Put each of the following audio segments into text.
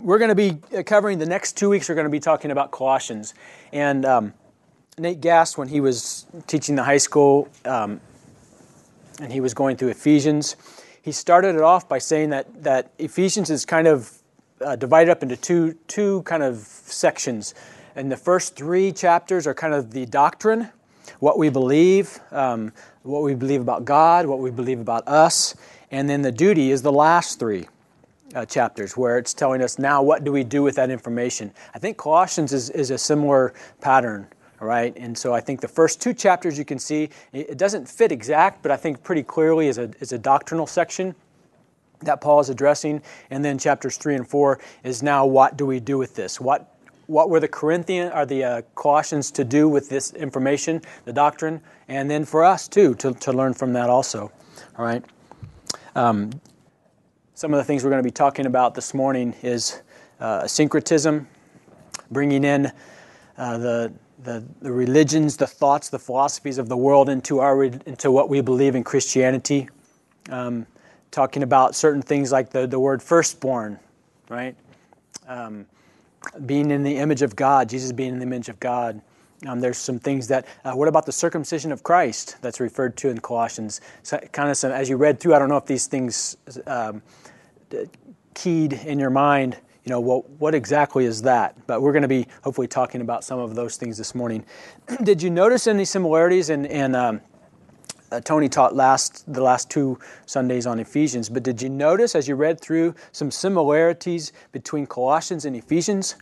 We're going to be covering the next 2 weeks. We're going to be talking about Colossians. And Nate Gass, when he was teaching the high school and he was going through Ephesians, he started it off by saying that Ephesians is kind of divided up into two kind of sections. And the first 3 chapters are kind of the doctrine, what we believe about God, what we believe about us. And then the duty is the last 3 chapters, where it's telling us now what do we do with that information. I think Colossians is a similar pattern, all right? And so I think the first 2 chapters you can see, it doesn't fit exact, but I think pretty clearly is a doctrinal section that Paul is addressing. And then chapters 3 and 4 is now what do we do with this? What were the Colossians to do with this information, the doctrine, and then for us too to learn from that also, all right? Some of the things we're going to be talking about this morning is syncretism, bringing in the religions, the thoughts, the philosophies of the world into what we believe in Christianity. Talking about certain things like the word firstborn, right? Being in the image of God, Jesus being in the image of God. There's some things that, what about the circumcision of Christ that's referred to in Colossians? So kind of some, as you read through, I don't know if these things keyed in your mind, what exactly is that? But we're going to be hopefully talking about some of those things this morning. Did you notice any similarities? And Tony taught the last 2 Sundays on Ephesians, but did you notice as you read through some similarities between Colossians and Ephesians?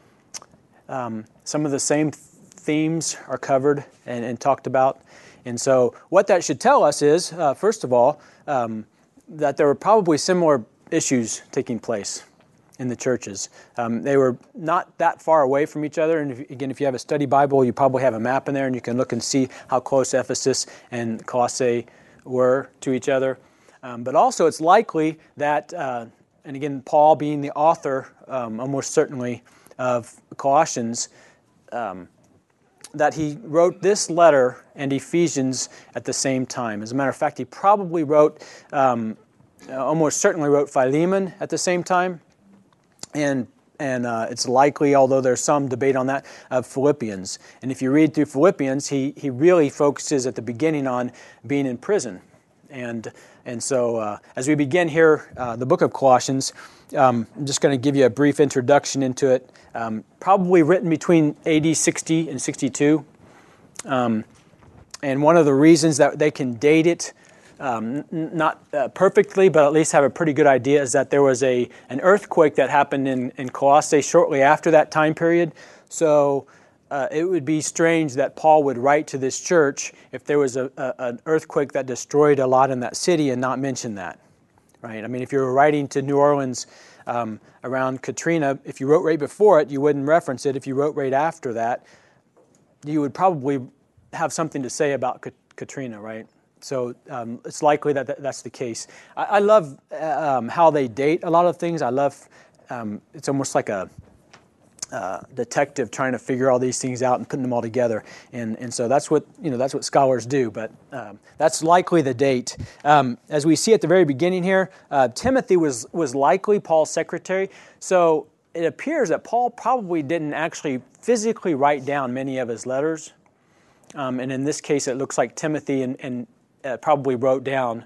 Some of the same themes are covered and talked about. And so what that should tell us is, first of all, that there were probably similar issues taking place in the churches. They were not that far away from each other. And if you have a study Bible, you probably have a map in there, and you can look and see how close Ephesus and Colossae were to each other. But also it's likely that, and again, Paul being the author, almost certainly, of Colossians, that he wrote this letter and Ephesians at the same time. As a matter of fact, he probably almost certainly wrote Philemon at the same time. And it's likely, although there's some debate on that, of Philippians. And if you read through Philippians, he really focuses at the beginning on being in prison. And so as we begin here, the book of Colossians, I'm just going to give you a brief introduction into it. Probably written between AD 60 and 62. And one of the reasons that they can date it, not perfectly, but at least have a pretty good idea, is that there was an earthquake that happened in Colossae shortly after that time period. So it would be strange that Paul would write to this church if there was an earthquake that destroyed a lot in that city and not mention that, right? I mean, if you were writing to New Orleans around Katrina, if you wrote right before it, you wouldn't reference it. If you wrote right after that, you would probably have something to say about Katrina, right? So it's likely that that's the case. I love how they date a lot of things. I love, it's almost like a detective trying to figure all these things out and putting them all together. And so that's what scholars do. But that's likely the date. As we see at the very beginning here, Timothy was likely Paul's secretary. So it appears that Paul probably didn't actually physically write down many of his letters. And in this case, it looks like Timothy and probably wrote down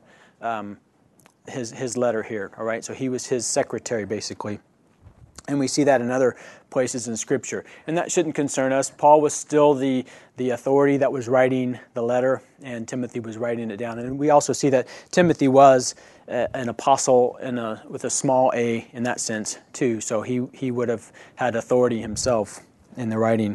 his letter here. All right, so he was his secretary basically, and we see that in other places in Scripture. And that shouldn't concern us. Paul was still the authority that was writing the letter, and Timothy was writing it down. And we also see that Timothy was an apostle with a small a in that sense too. So he would have had authority himself in the writing.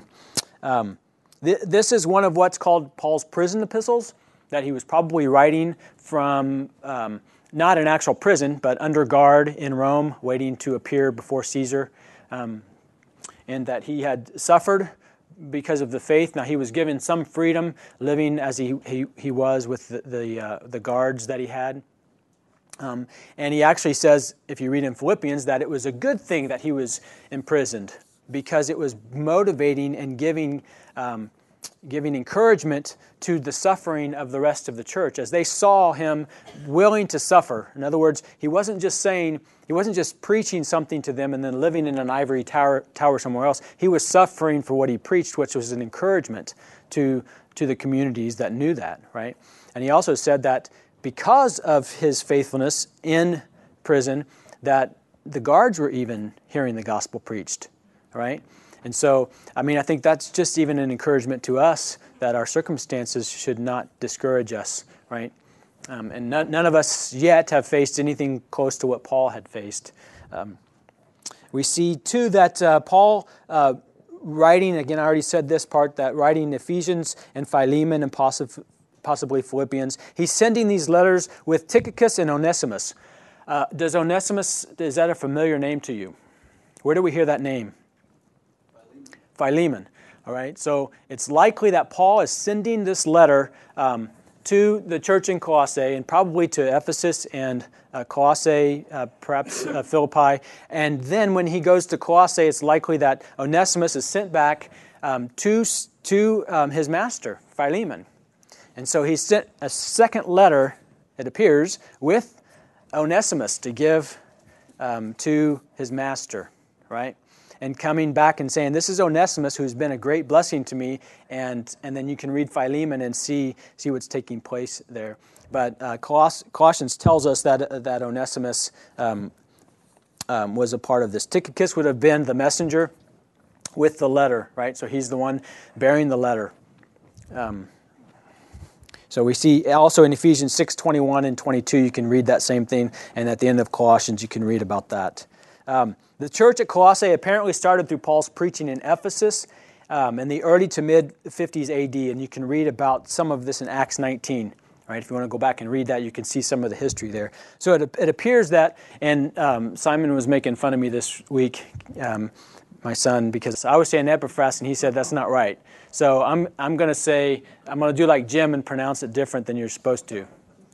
This is one of what's called Paul's prison epistles, that he was probably writing from not an actual prison, but under guard in Rome, waiting to appear before Caesar, and that he had suffered because of the faith. Now, he was given some freedom living as he was with the guards that he had. And he actually says, if you read in Philippians, that it was a good thing that he was imprisoned, because it was motivating and giving giving encouragement to the suffering of the rest of the church as they saw him willing to suffer. In other words, he wasn't just preaching something to them and then living in an ivory tower somewhere else. He was suffering for what he preached, which was an encouragement to the communities that knew that, right? And he also said that because of his faithfulness in prison, that the guards were even hearing the gospel preached, right? And so, I think that's just even an encouragement to us that our circumstances should not discourage us, right? And none of us yet have faced anything close to what Paul had faced. We see, too, that Paul, writing, again, I already said this part, that writing Ephesians and Philemon and possibly Philippians, he's sending these letters with Tychicus and Onesimus. Does Onesimus, is that a familiar name to you? Where do we hear that name? Philemon. All right, so it's likely that Paul is sending this letter to the church in Colossae, and probably to Ephesus and Colossae, perhaps Philippi. And then when he goes to Colossae, it's likely that Onesimus is sent back to his master, Philemon. And so he sent a second letter, it appears, with Onesimus to give to his master, right? And coming back and saying, this is Onesimus who's been a great blessing to me, and then you can read Philemon and see what's taking place there. But Colossians tells us that Onesimus was a part of this. Tychicus would have been the messenger with the letter, right? So he's the one bearing the letter. So we see also in Ephesians 6:21 and 22, you can read that same thing, and at the end of Colossians, you can read about that. The church at Colossae apparently started through Paul's preaching in Ephesus in the early to mid-50s AD, and you can read about some of this in Acts 19. Right? If you want to go back and read that, you can see some of the history there. So it appears that, and Simon was making fun of me this week, my son, because I was saying Epaphras, and he said that's not right. So I'm going to do like Jim and pronounce it different than you're supposed to.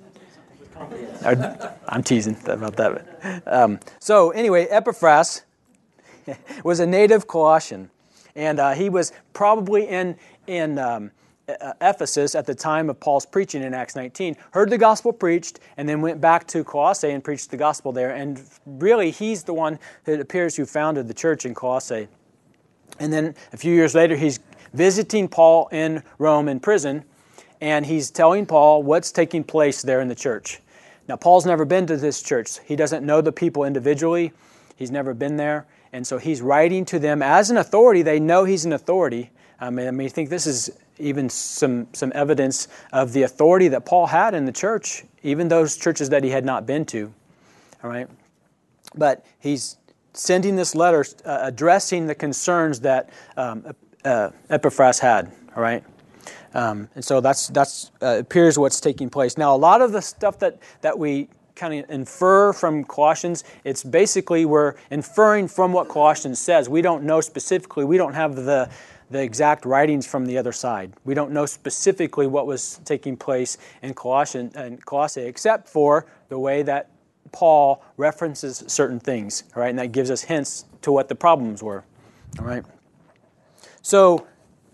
I'm teasing about that. So anyway, Epaphras was a native Colossian, and he was probably in Ephesus at the time of Paul's preaching in Acts 19, heard the gospel preached, and then went back to Colossae and preached the gospel there. And really, he's the one, it appears, who founded the church in Colossae. And then a few years later, he's visiting Paul in Rome in prison, and he's telling Paul what's taking place there in the church. Now, Paul's never been to this church. He doesn't know the people individually. He's never been there. And so he's writing to them as an authority. They know he's an authority. I think this is even some evidence of the authority that Paul had in the church, even those churches that he had not been to. All right? But he's sending this letter addressing the concerns that Epaphras had. All right? And so that's appears what's taking place. Now, a lot of the stuff that we kind of infer from Colossians, it's basically we're inferring from what Colossians says. We don't know specifically. We don't have the exact writings from the other side. We don't know specifically what was taking place in Colossae, except for the way that Paul references certain things. All right, and that gives us hints to what the problems were. All right. So,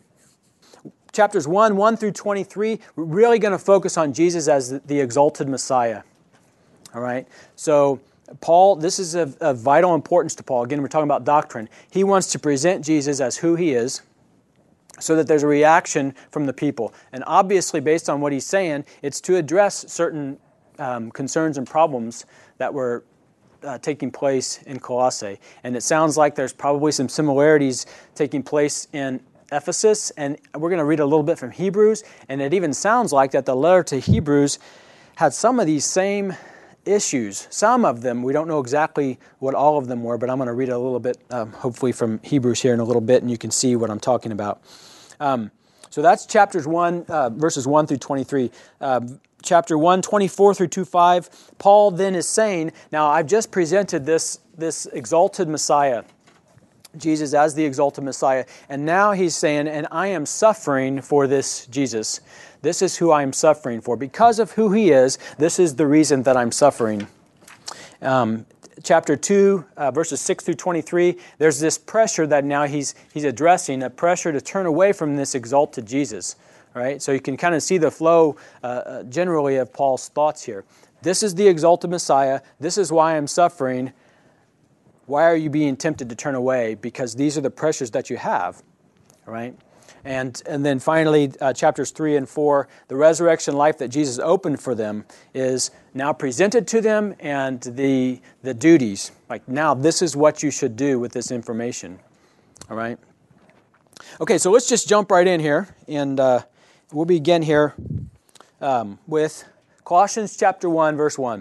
chapters 1 through 23, we're really going to focus on Jesus as the exalted Messiah. All right? So, Paul, this is of vital importance to Paul. Again, we're talking about doctrine. He wants to present Jesus as who he is so that there's a reaction from the people. And obviously, based on what he's saying, it's to address certain concerns and problems that were taking place in Colossae. And it sounds like there's probably some similarities taking place in Ephesus, and we're going to read a little bit from Hebrews, and it even sounds like that the letter to Hebrews had some of these same issues. Some of them, we don't know exactly what all of them were, but I'm going to read a little bit, hopefully from Hebrews here in a little bit, and you can see what I'm talking about. So that's chapters 1, verses 1 through 23. Chapter 1, 24 through 25, Paul then is saying, now I've just presented this exalted Messiah, Jesus as the exalted Messiah. And now he's saying, and I am suffering for this Jesus. This is who I am suffering for. Because of who he is, this is the reason that I'm suffering. chapter 2, verses 6 through 23, there's this pressure that now he's addressing, a pressure to turn away from this exalted Jesus. All right? So you can kind of see the flow generally of Paul's thoughts here. This is the exalted Messiah. This is why I'm suffering. Why are you being tempted to turn away? Because these are the pressures that you have. All right? And then finally, chapters 3 and 4, the resurrection life that Jesus opened for them is now presented to them, and the duties. Like, now this is what you should do with this information. All right? Okay, so let's just jump right in here, and we'll begin here with Colossians chapter 1, verse 1.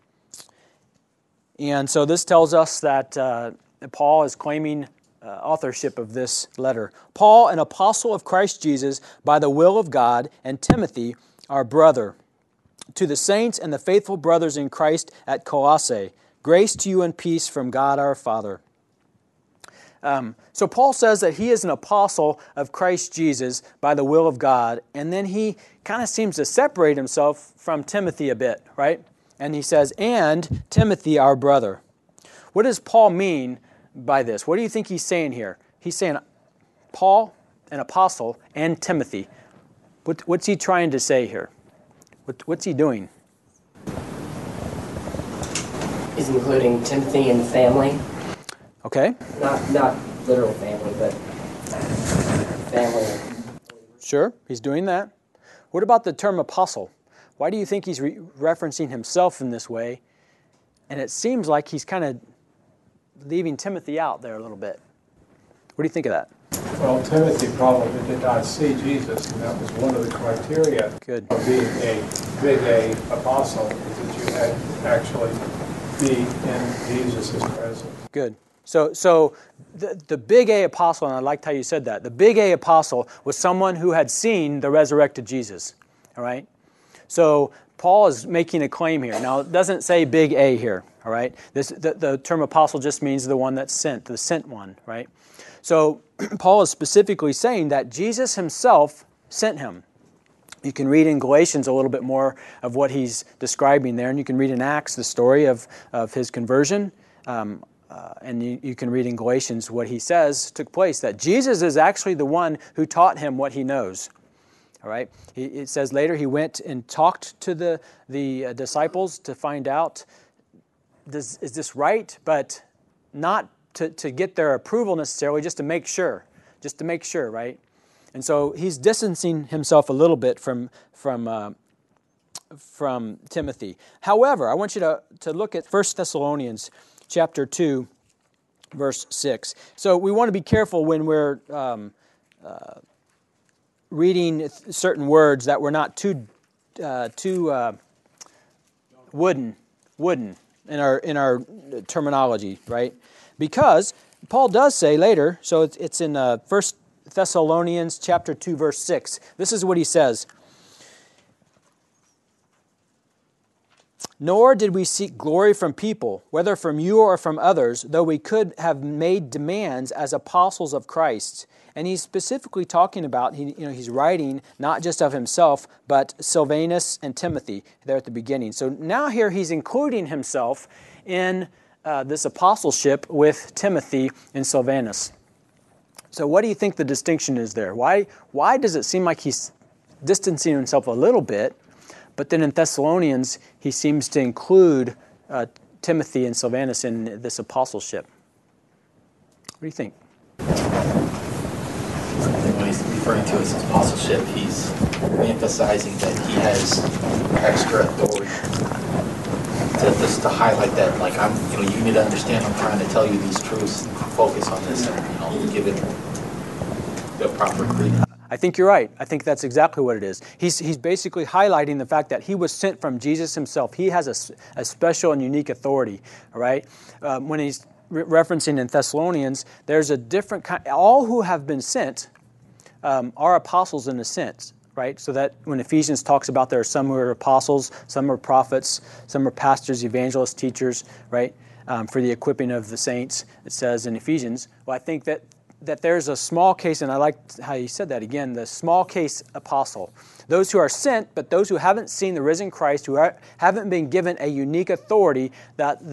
And so this tells us that Paul is claiming authorship of this letter. Paul, an apostle of Christ Jesus, by the will of God, and Timothy, our brother, to the saints and the faithful brothers in Christ at Colossae, grace to you and peace from God our Father. So Paul says that he is an apostle of Christ Jesus by the will of God, and then he kind of seems to separate himself from Timothy a bit, right? And he says, and Timothy, our brother. What does Paul mean by this? What do you think he's saying here? He's saying Paul, an apostle, and Timothy. What's he trying to say here? What's he doing? He's including Timothy and the family. Okay. Not literal family, but family. Sure, he's doing that. What about the term apostle? Why do you think he's referencing himself in this way? And it seems like he's kind of leaving Timothy out there a little bit. What do you think of that? Well, Timothy probably did not see Jesus, and that was one of the criteria of being a big A apostle, is that you had to actually be in Jesus' presence. Good. So the big A apostle, and I liked how you said that, the big A apostle was someone who had seen the resurrected Jesus. All right? So Paul is making a claim here. Now, it doesn't say big A here. All right? The term apostle just means the one that's sent, the sent one, right? So Paul is specifically saying that Jesus himself sent him. You can read in Galatians a little bit more of what he's describing there, and you can read in Acts the story of his conversion, and you can read in Galatians what he says took place, that Jesus is actually the one who taught him what he knows. All right? It says later he went and talked to the disciples to find out, is this right? But not to get their approval necessarily, just to make sure, right? And so he's distancing himself a little bit from Timothy. However, I want you to look at 1 Thessalonians chapter 2, verse 6. So we want to be careful when we're reading certain words that we're not too wooden in our terminology, right? Because Paul does say later, so it's in 1 Thessalonians chapter 2, verse 6. This is what he says. Nor did we seek glory from people, whether from you or from others, though we could have made demands as apostles of Christ. And he's specifically talking about, he's writing not just of himself, but Silvanus and Timothy there at the beginning. So now here he's including himself in this apostleship with Timothy and Silvanus. So what do you think the distinction is there? Why does it seem like he's distancing himself a little bit, but then in Thessalonians he seems to include Timothy and Silvanus in this apostleship? What do you think? When he's referring to his apostleship, he's emphasizing that he has extra authority. Just to highlight that, like you need to understand, I'm trying to tell you these truths, focus on this, and give it the proper credence. I think you're right. I think that's exactly what it is. He's basically highlighting the fact that he was sent from Jesus himself. He has a special and unique authority. All right, when he's referencing in Thessalonians, there's a different kind. All who have been sent are apostles in a sense. Right? So that when Ephesians talks about there are some who are apostles, some are prophets, some are pastors, evangelists, teachers, right? For the equipping of the saints, it says in Ephesians. Well, I think that there's a small case, and I like how you said that again, the small case apostle. Those who are sent, but those who haven't seen the risen Christ, who haven't been given a unique authority that the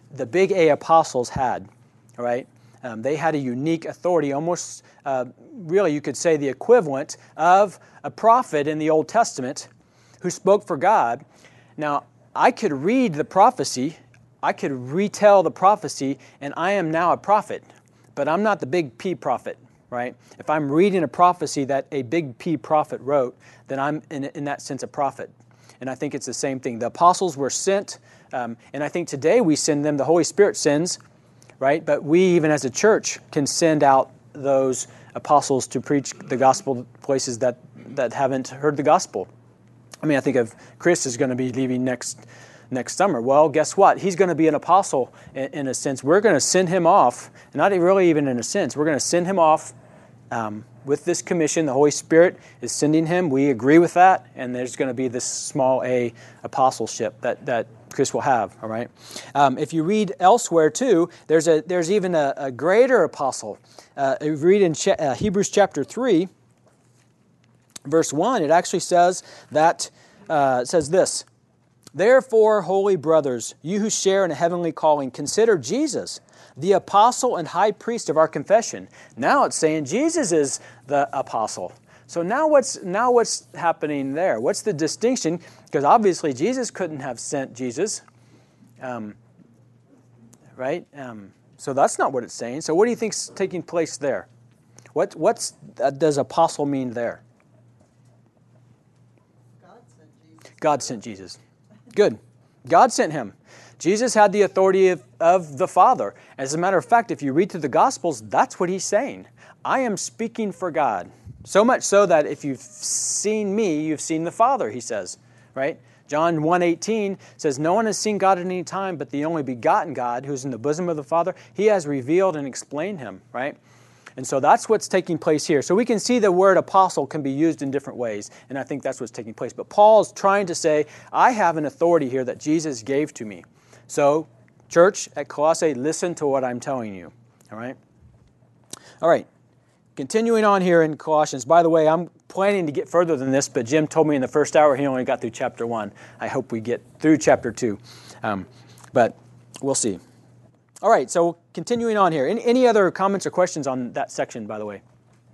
the big A apostles had, all right? They had a unique authority, almost really you could say the equivalent of a prophet in the Old Testament who spoke for God. Now, I could read the prophecy, I could retell the prophecy, and I am now a prophet, but I'm not the big P prophet, right? If I'm reading a prophecy that a big P prophet wrote, then I'm in that sense a prophet. And I think it's the same thing. The apostles were sent, and I think today we send them, the Holy Spirit sends, right? But we, even as a church, can send out those apostles to preach the gospel to places that haven't heard the gospel. I mean, I think of Chris is going to be leaving next summer. Well, guess what? He's going to be an apostle in a sense. We're going to send him off, not really even in a sense. We're going to send him off with this commission. The Holy Spirit is sending him. We agree with that, and there's going to be this small a apostleship that Chris will have, all right? If you read elsewhere, too, there's even a greater apostle. If you read in Hebrews chapter 3, verse 1, it actually says that, it says this, "Therefore, holy brothers, you who share in a heavenly calling, consider Jesus, the apostle and high priest of our confession." Now it's saying Jesus is the apostle. So now what's happening there? What's the distinction? Because obviously Jesus couldn't have sent Jesus, right? So that's not what it's saying. So what do you think's taking place there? What does apostle mean there? God sent Jesus. Good. God sent him. Jesus had the authority of the Father. As a matter of fact, if you read through the Gospels, that's what he's saying. I am speaking for God. So much so that if you've seen me, you've seen the Father, he says, right? John 1:18 says, "No one has seen God at any time, but the only begotten God, who's in the bosom of the Father, he has revealed and explained him," right? And so that's what's taking place here. So we can see the word apostle can be used in different ways, and I think that's what's taking place. But Paul's trying to say, I have an authority here that Jesus gave to me. So, church at Colossae, listen to what I'm telling you, all right? All right. Continuing on here in Colossians. By the way, I'm planning to get further than this, but Jim told me in the first hour he only got through chapter 1. I hope we get through chapter 2. But we'll see. All right, so continuing on here. Any other comments or questions on that section, by the way?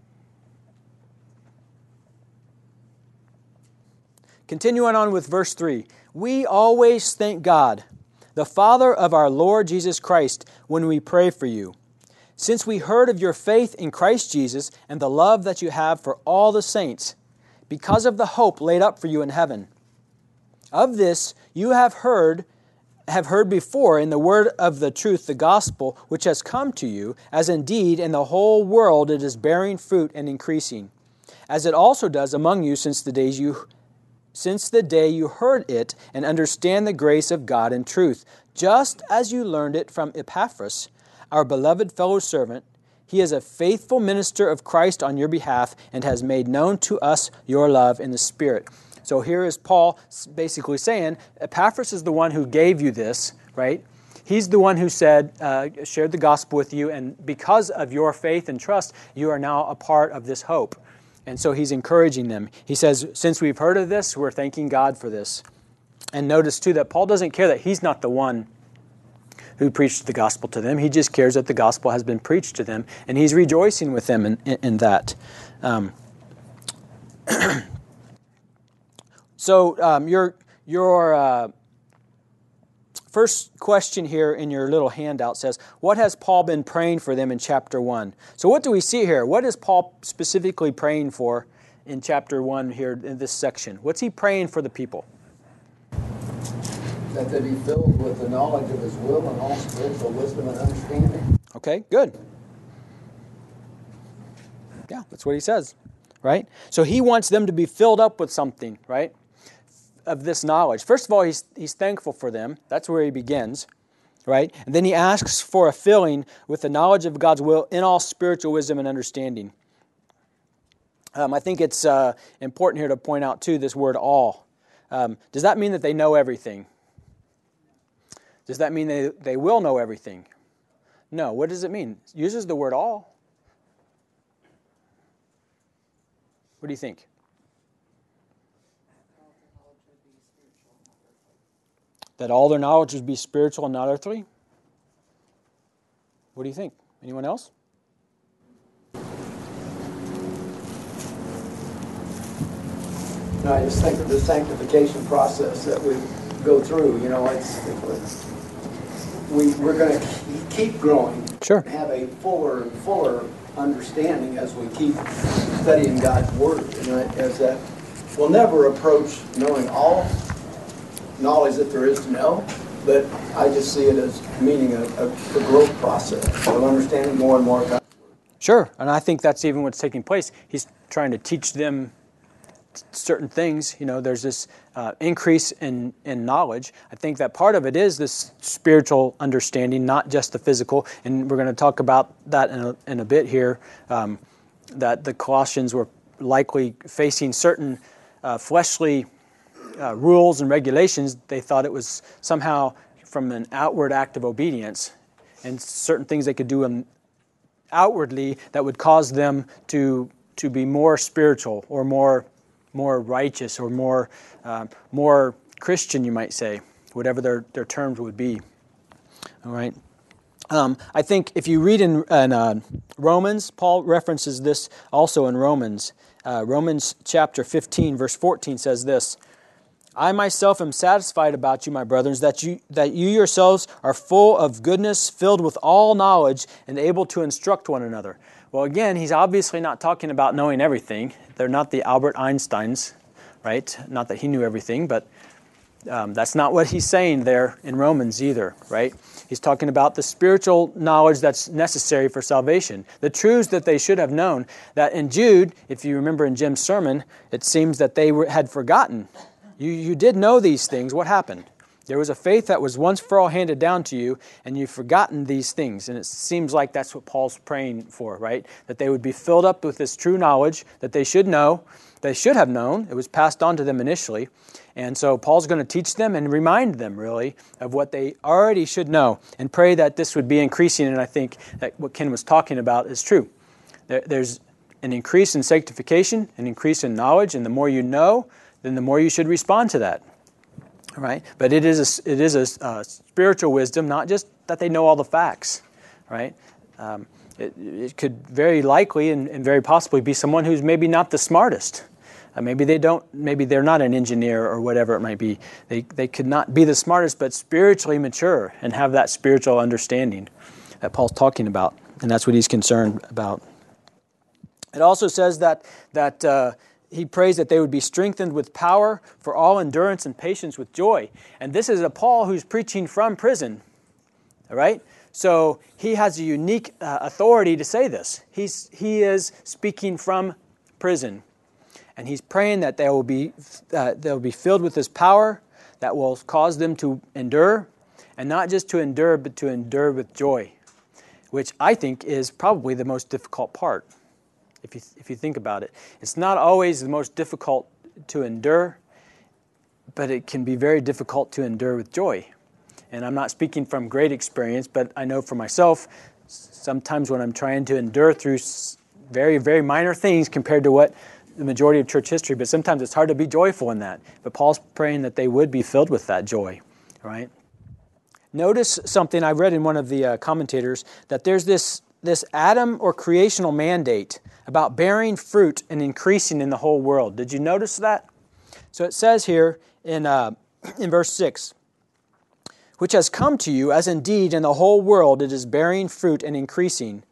Continuing on with verse 3. "We always thank God, the Father of our Lord Jesus Christ, when we pray for you, since we heard of your faith in Christ Jesus and the love that you have for all the saints, because of the hope laid up for you in heaven. Of this you have heard before in the word of the truth, the gospel, which has come to you, as indeed in the whole world it is bearing fruit and increasing, as it also does among you since the day you heard it and understand the grace of God in truth, just as you learned it from Epaphras, our beloved fellow servant. He is a faithful minister of Christ on your behalf and has made known to us your love in the Spirit." So here is Paul basically saying, Epaphras is the one who gave you this, right? He's the one who said, shared the gospel with you, and because of your faith and trust, you are now a part of this hope. And so he's encouraging them. He says, since we've heard of this, we're thanking God for this. And notice too that Paul doesn't care that he's not the one who preached the gospel to them. He just cares that the gospel has been preached to them, and he's rejoicing with them in that. So your first question here in your little handout says, what has Paul been praying for them in chapter 1? So what do we see here? What is Paul specifically praying for in chapter 1 here in this section? What's he praying for the people? That they be filled with the knowledge of His will and all spiritual wisdom and understanding. Okay, good. Yeah, that's what he says, right? So he wants them to be filled up with something, right, of this knowledge. First of all, he's thankful for them. That's where he begins, right? And then he asks for a filling with the knowledge of God's will in all spiritual wisdom and understanding. I think it's important here to point out, too, this word all. Does that mean that they know everything? Does that mean they will know everything? No. What does it mean? It uses the word all. What do you think? That all their knowledge would be spiritual and not earthly? What do you think? Anyone else? No, I just think of the sanctification process that we go through, we're going to keep growing. Sure. Have a fuller and fuller understanding as we keep studying God's Word. As that we'll never approach knowing all knowledge that there is to know, but I just see it as meaning a growth process of understanding more and more God's Word. Sure, and I think that's even what's taking place. He's trying to teach them certain things. There's this increase in knowledge. I think that part of it is this spiritual understanding, not just the physical. And we're going to talk about that in a bit here, that the Colossians were likely facing certain fleshly rules and regulations. They thought it was somehow from an outward act of obedience, and certain things they could do outwardly that would cause them to be more spiritual or more righteous or more Christian, you might say, whatever their terms would be. All right. I think if you read in Romans, Paul references this also in Romans. Romans chapter 15, verse 14 says this: I myself am satisfied about you, my brethren, that you yourselves are full of goodness, filled with all knowledge, and able to instruct one another. Well, again, he's obviously not talking about knowing everything. They're not the Albert Einsteins, right? Not that he knew everything, but that's not what he's saying there in Romans either, right? He's talking about the spiritual knowledge that's necessary for salvation. The truths that they should have known. That in Jude, if you remember in Jim's sermon, it seems that they had forgotten. You did know these things. What happened? There was a faith that was once for all handed down to you, and you've forgotten these things. And it seems like that's what Paul's praying for, right? That they would be filled up with this true knowledge that they should know, they should have known. It was passed on to them initially. And so Paul's going to teach them and remind them, really, of what they already should know, and pray that this would be increasing. And I think that what Ken was talking about is true. There's an increase in sanctification, an increase in knowledge, and the more you know, then the more you should respond to that. All right, but it is a spiritual wisdom, not just that they know all the facts, right? It could very likely and very possibly be someone who's maybe not the smartest. Maybe they're not an engineer or whatever it might be. They could not be the smartest, but spiritually mature and have that spiritual understanding that Paul's talking about, and that's what he's concerned about. It also says that he prays that they would be strengthened with power for all endurance and patience with joy. And this is a Paul who's preaching from prison, all right? So he has a unique authority to say this. He is speaking from prison. And he's praying that they'll be filled with this power that will cause them to endure, and not just to endure, but to endure with joy, which I think is probably the most difficult part. If you think about it, it's not always the most difficult to endure, but it can be very difficult to endure with joy. And I'm not speaking from great experience, but I know for myself, sometimes when I'm trying to endure through very, very minor things compared to what the majority of church history, but sometimes it's hard to be joyful in that. But Paul's praying that they would be filled with that joy, right? Notice something I read in one of the commentators, that there's this Adam or creational mandate about bearing fruit and increasing in the whole world. Did you notice that? So it says here in verse 6, which has come to you, as indeed in the whole world it is bearing fruit and increasing,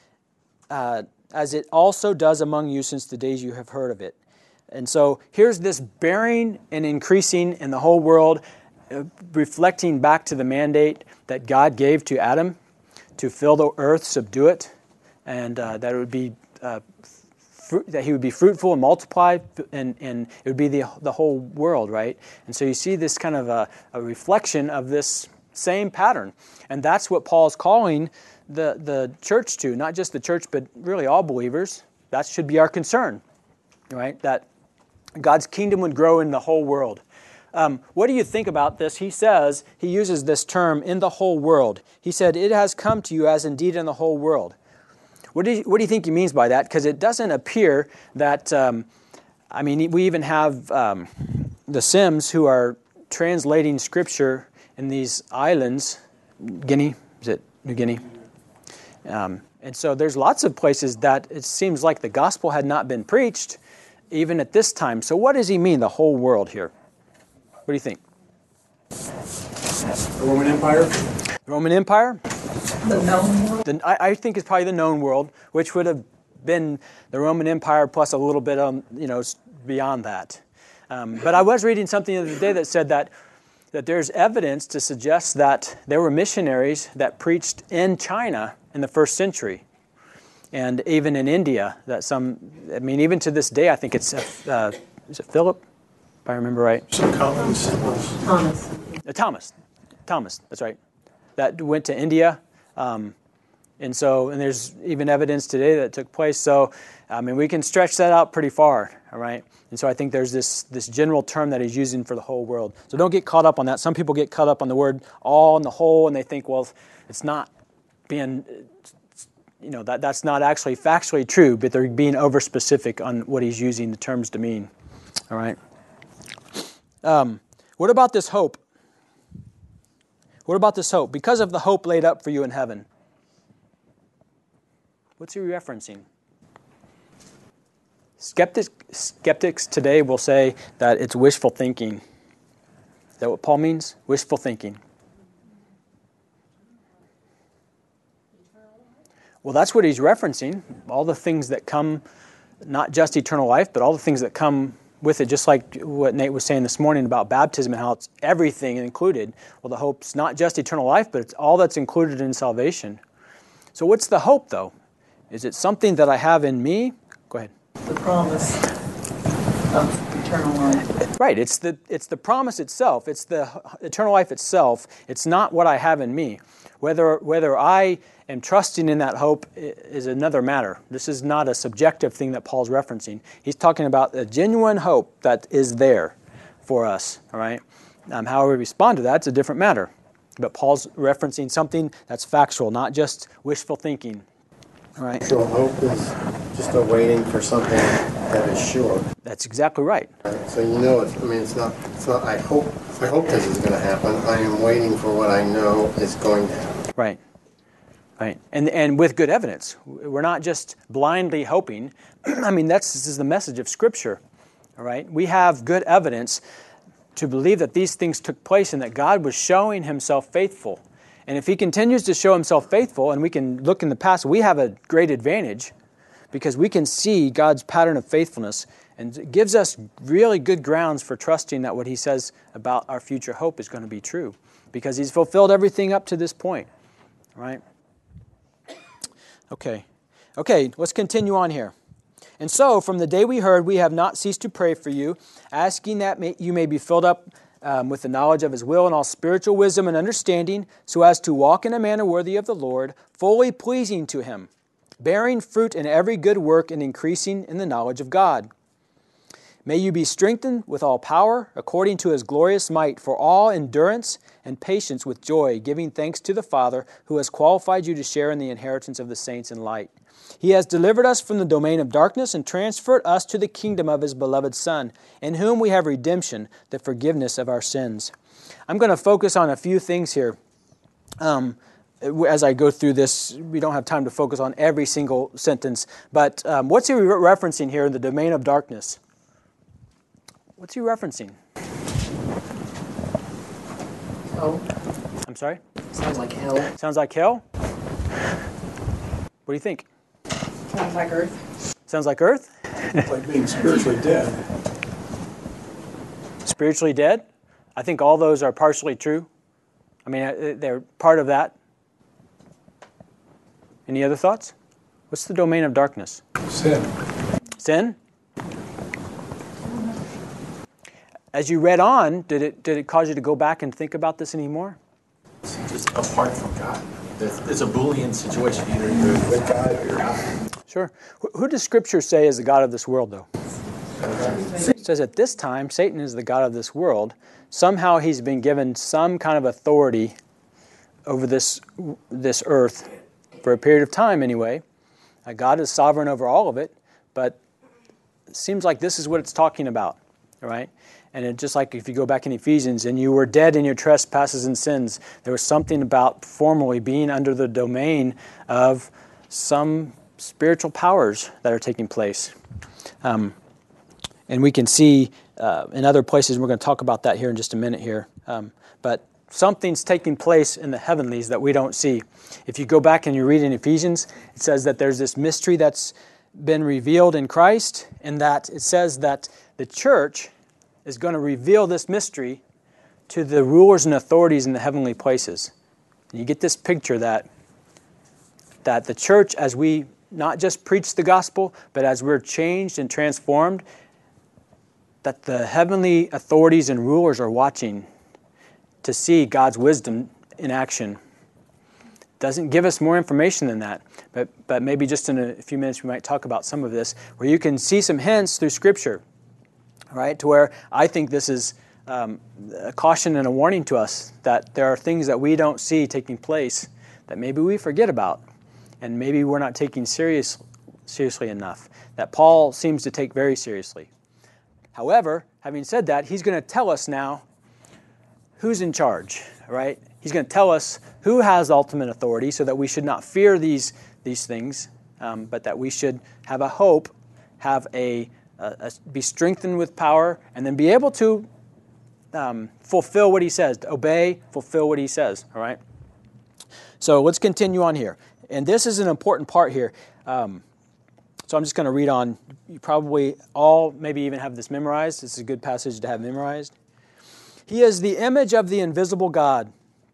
as it also does among you since the days you have heard of it. And so here's this bearing and increasing in the whole world, reflecting back to the mandate that God gave to Adam to fill the earth, subdue it, and that it would be that he would be fruitful and multiply, and it would be the whole world, right? And so you see this kind of a reflection of this same pattern, and that's what Paul's calling the church to, not just the church, but really all believers. That should be our concern, right? That God's kingdom would grow in the whole world. What do you think about this? He says, he uses this term, in the whole world. He said, it has come to you as indeed in the whole world. What do you think he means by that? Because it doesn't appear that, we even have the Sims who are translating Scripture in these islands. Guinea, is it New Guinea? And so there's lots of places that it seems like the gospel had not been preached, even at this time. So what does he mean, the whole world here? What do you think? The Roman Empire? The Roman Empire? The known world? I think it's probably the known world, which would have been the Roman Empire plus a little bit beyond that. But I was reading something the other day that said that there's evidence to suggest that there were missionaries that preached in China in the first century, and even in India. Even to this day, I think it's is it Philip, if I remember right? Thomas. Thomas. That's right. That went to India, and there's even evidence today that took place. So, we can stretch that out pretty far. All right. And so I think there's this general term that he's using for the whole world. So don't get caught up on that. Some people get caught up on the word all and the whole, and they think, well, it's not being, that's not actually factually true, but they're being over-specific on what he's using the terms to mean. All right. What about this hope? What about this hope? Because of the hope laid up for you in heaven. What's he referencing? Skeptics today will say that it's wishful thinking. Is that what Paul means? Wishful thinking. Well, that's what he's referencing. All the things that come, not just eternal life, but all the things that come with it, just like what Nate was saying this morning about baptism and how it's everything included. Well, the hope's not just eternal life, but it's all that's included in salvation. So what's the hope, though? Is it something that I have in me? Go ahead. The promise of eternal life. Right, it's the promise itself. It's the eternal life itself. It's not what I have in me. Whether I am trusting in that hope is another matter. This is not a subjective thing that Paul's referencing. He's talking about a genuine hope that is there for us. All right. How we respond to that's a different matter. But Paul's referencing something that's factual, not just wishful thinking. All right. So hope is just a waiting for something that is sure. That's exactly right. So it's not. I hope this is going to happen. I am waiting for what I know is going to happen. Right. Right. And with good evidence. We're not just blindly hoping. This is the message of Scripture. All right. We have good evidence to believe that these things took place and that God was showing himself faithful. And if he continues to show himself faithful, and we can look in the past, we have a great advantage because we can see God's pattern of faithfulness, and it gives us really good grounds for trusting that what he says about our future hope is going to be true because he's fulfilled everything up to this point. Right? Okay, let's continue on here. And so, from the day we heard, we have not ceased to pray for you, asking that you may be filled up with the knowledge of his will and all spiritual wisdom and understanding, so as to walk in a manner worthy of the Lord, fully pleasing to him, bearing fruit in every good work and increasing in the knowledge of God. May you be strengthened with all power, according to his glorious might, for all endurance and patience with joy, giving thanks to the Father, who has qualified you to share in the inheritance of the saints in light. He has delivered us from the domain of darkness and transferred us to the kingdom of his beloved Son, in whom we have redemption, the forgiveness of our sins. I'm going to focus on a few things here. As I go through this, we don't have time to focus on every single sentence, but what's he referencing here in the domain of darkness? What's he referencing? Oh, I'm sorry? sounds like hell. Sounds like hell? What do you think? Sounds like Earth. Sounds like Earth? It's like being spiritually dead. Spiritually dead? I think all those are partially true. They're part of that. Any other thoughts? What's the domain of darkness? Sin. Sin? As you read on, did it cause you to go back and think about this anymore? It's just apart from God. It's a Boolean situation. Either you're with God or you're not. Sure. Who does Scripture say is the god of this world, though? It says at this time, Satan is the god of this world. Somehow he's been given some kind of authority over this earth for a period of time anyway. God is sovereign over all of it, but it seems like this is what it's talking about, all right? And it, just like if you go back in Ephesians, and you were dead in your trespasses and sins, there was something about formerly being under the domain of some spiritual powers that are taking place. And we can see in other places, we're going to talk about that here in just a minute here. But something's taking place in the heavenlies that we don't see. If you go back and you read in Ephesians, it says that there's this mystery that's been revealed in Christ, and that it says that the church is going to reveal this mystery to the rulers and authorities in the heavenly places. And you get this picture that the church, as we not just preach the gospel, but as we're changed and transformed, that the heavenly authorities and rulers are watching to see God's wisdom in action. Doesn't give us more information than that, but maybe just in a few minutes we might talk about some of this, where you can see some hints through Scripture, right? To where I think this is a caution and a warning to us that there are things that we don't see taking place that maybe we forget about, and maybe we're not taking seriously enough, that Paul seems to take very seriously. However, having said that, he's going to tell us now who's in charge, right? He's going to tell us who has ultimate authority, so that we should not fear these things, but that we should have a hope, have be strengthened with power, and then be able to fulfill what he says, to obey, fulfill what he says, all right? So let's continue on here. And this is an important part here. So I'm just going to read on. You probably all maybe even have this memorized. This is a good passage to have memorized. He is the image of the invisible God.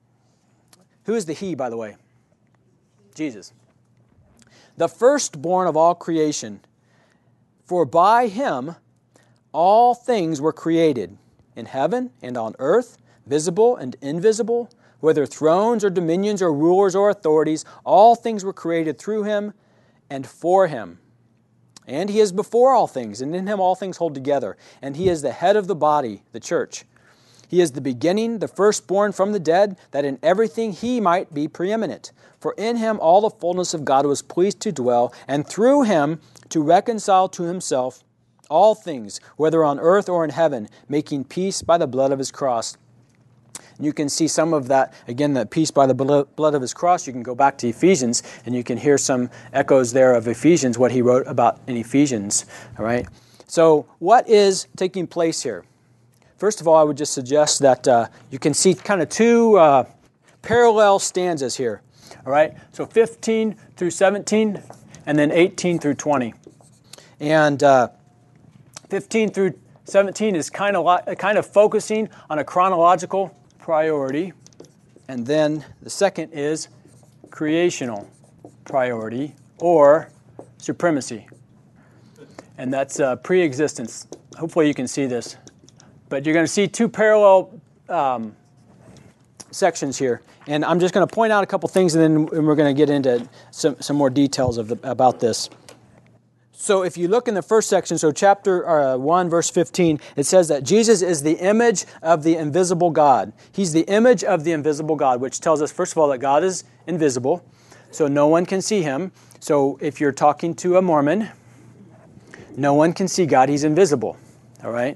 Who is the He, by the way? Jesus. The firstborn of all creation. For by Him all things were created, in heaven and on earth, visible and invisible, whether thrones or dominions or rulers or authorities, all things were created through Him and for Him. And He is before all things, and in Him all things hold together. And He is the head of the body, the church. He is the beginning, the firstborn from the dead, that in everything He might be preeminent. For in Him all the fullness of God was pleased to dwell, and through Him to reconcile to Himself all things, whether on earth or in heaven, making peace by the blood of His cross. And you can see some of that, again, the peace by the blood of His cross. You can go back to Ephesians, and you can hear some echoes there of Ephesians, what he wrote about in Ephesians. All right. So what is taking place here? First of all, I would just suggest that you can see kind of two parallel stanzas here. All right, so 15 through 17, and then 18 through 20. And 15 through 17 is kind of focusing on a chronological priority, and then the second is creational priority or supremacy, and that's pre-existence. Hopefully, you can see this. But you're going to see two parallel sections here. And I'm just going to point out a couple things, and then we're going to get into some more details about this. So if you look in the first section, so chapter 1, verse 15, it says that Jesus is the image of the invisible God. He's the image of the invisible God, which tells us, first of all, that God is invisible, so no one can see Him. So if you're talking to a Mormon, no one can see God. He's invisible, all right?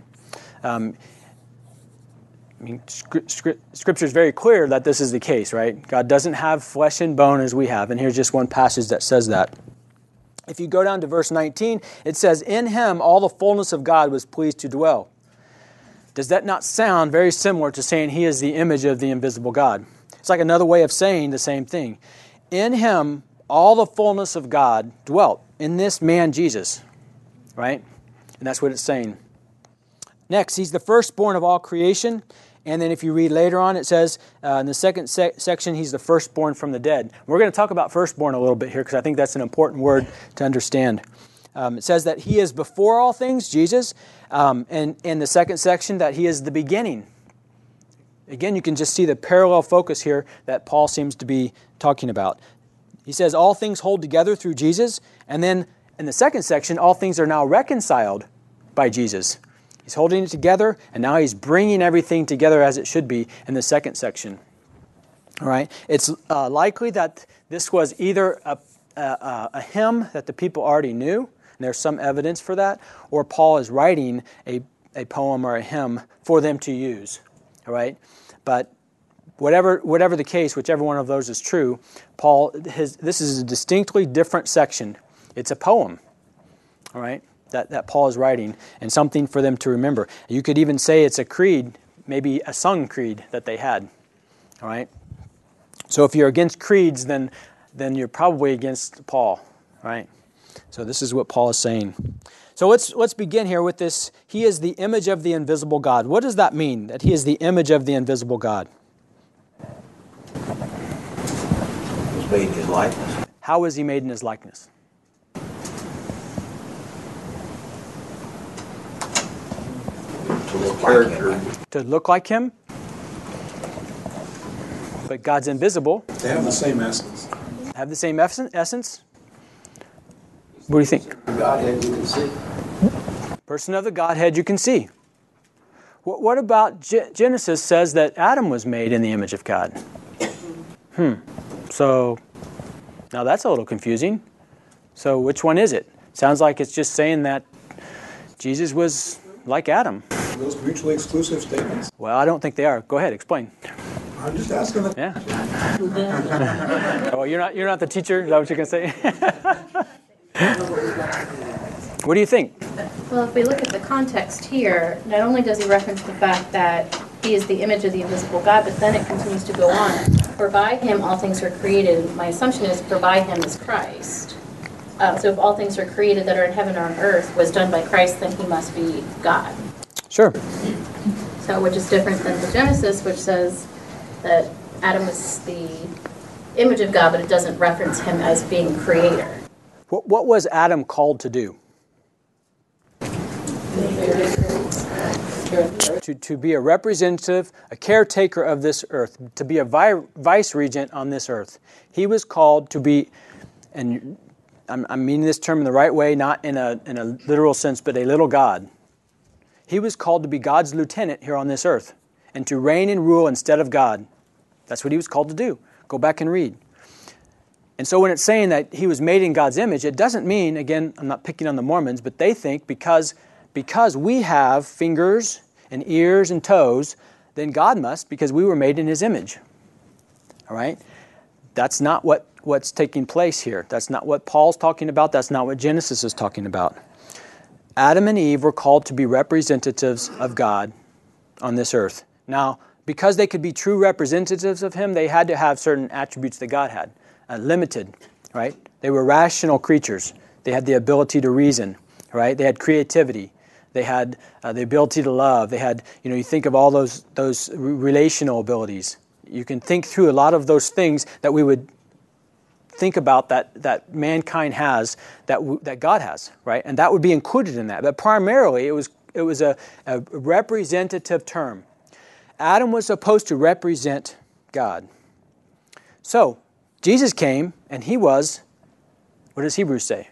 Scripture is very clear that this is the case, right? God doesn't have flesh and bone as we have, and here's just one passage that says that. If you go down to verse 19, it says, in Him all the fullness of God was pleased to dwell. Does that not sound very similar to saying He is the image of the invisible God? It's like another way of saying the same thing. In Him all the fullness of God dwelt, in this man Jesus, right? And that's what it's saying. Next, He's the firstborn of all creation. And then if you read later on, it says in the second section, He's the firstborn from the dead. We're going to talk about firstborn a little bit here because I think that's an important word to understand. It says that He is before all things, Jesus, and in the second section that He is the beginning. Again, you can just see the parallel focus here that Paul seems to be talking about. He says all things hold together through Jesus, and then in the second section, all things are now reconciled by Jesus. He's holding it together, and now He's bringing everything together as it should be in the second section. All right? It's likely that this was either a hymn that the people already knew, and there's some evidence for that, or Paul is writing a poem or a hymn for them to use. All right? But whatever the case, whichever one of those is true, this is a distinctly different section. It's a poem. All right? That Paul is writing, and something for them to remember. You could even say it's a creed, maybe a sung creed that they had. All right? So if you're against creeds, then you're probably against Paul. All right? So this is what Paul is saying. So let's begin here with this. He is the image of the invisible God. What does that mean, that he is the image of the invisible God? He was made in his likeness. How is he made in his likeness? To look like him. To look like him? But God's invisible. They have the same essence. Have the same essence? What do you think? The Godhead you can see. Person of the Godhead you can see. What about Genesis says that Adam was made in the image of God? So, now that's a little confusing. So which one is it? Sounds like it's just saying that Jesus was like Adam. Are those mutually exclusive statements? Well, I don't think they are. Go ahead, explain. I'm just asking the... Yeah. Oh, you're not the teacher? Is that what you're going to say? What do you think? Well, if we look at the context here, not only does he reference the fact that he is the image of the invisible God, but then it continues to go on. For by him all things are created. My assumption is for by him is Christ. So if all things are created that are in heaven or on earth was done by Christ, then he must be God. Sure. So which is different than the Genesis, which says that Adam was the image of God, but it doesn't reference him as being creator. What was Adam called to do? To be a representative, a caretaker of this earth, to be a vice-regent on this earth. He was called to be, and I'm meaning this term in the right way, not in a literal sense, but a little God. He was called to be God's lieutenant here on this earth and to reign and rule instead of God. That's what he was called to do. Go back and read. And so when it's saying that he was made in God's image, it doesn't mean, again, I'm not picking on the Mormons, but they think because we have fingers and ears and toes, then God must, because we were made in his image. All right? That's not what's taking place here. That's not what Paul's talking about. That's not what Genesis is talking about. Adam and Eve were called to be representatives of God on this earth. Now, because they could be true representatives of him, they had to have certain attributes that God had. Limited, right? They were rational creatures. They had the ability to reason, right? They had creativity. They had the ability to love. They had, you think of all those relational abilities. You can think through a lot of those things that we would think about that mankind has, that God has, right? And that would be included in that. But primarily, it was a representative term. Adam was supposed to represent God. So, Jesus came, and he was, what does Hebrews say?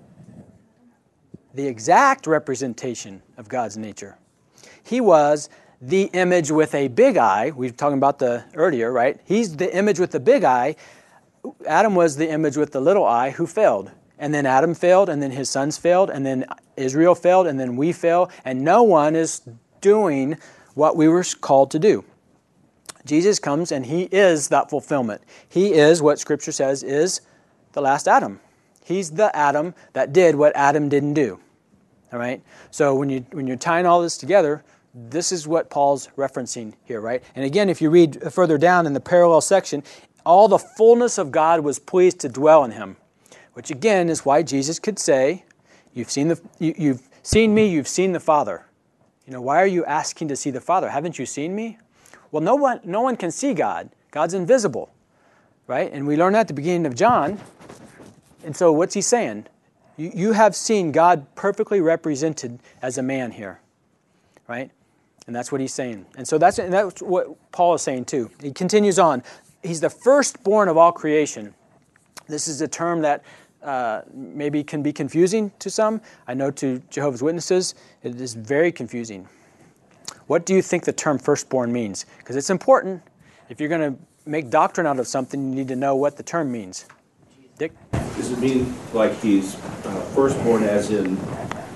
The exact representation of God's nature. He was the image with a big I. We were talking about the earlier, right? He's the image with the big I. Adam was the image with the little I who failed. And then Adam failed, and then his sons failed, and then Israel failed, and then we failed, and no one is doing what we were called to do. Jesus comes and he is that fulfillment. He is what Scripture says is the last Adam. He's the Adam that did what Adam didn't do. All right? So when you're tying all this together, this is what Paul's referencing here, right? And again, if you read further down in the parallel section, all the fullness of God was pleased to dwell in him, which again is why Jesus could say, you've seen me, you've seen the Father. Why are you asking to see the Father? Haven't you seen me? Well, no one can see God. God's invisible, right? And we learn that at the beginning of John. And so what's he saying? You have seen God perfectly represented as a man here, right? And that's what he's saying. And so that's what Paul is saying too. He continues on. He's the firstborn of all creation. This is a term that maybe can be confusing to some. I know to Jehovah's Witnesses, it is very confusing. What do you think the term firstborn means? Because it's important. If you're going to make doctrine out of something, you need to know what the term means. Dick? Does it mean like he's firstborn as in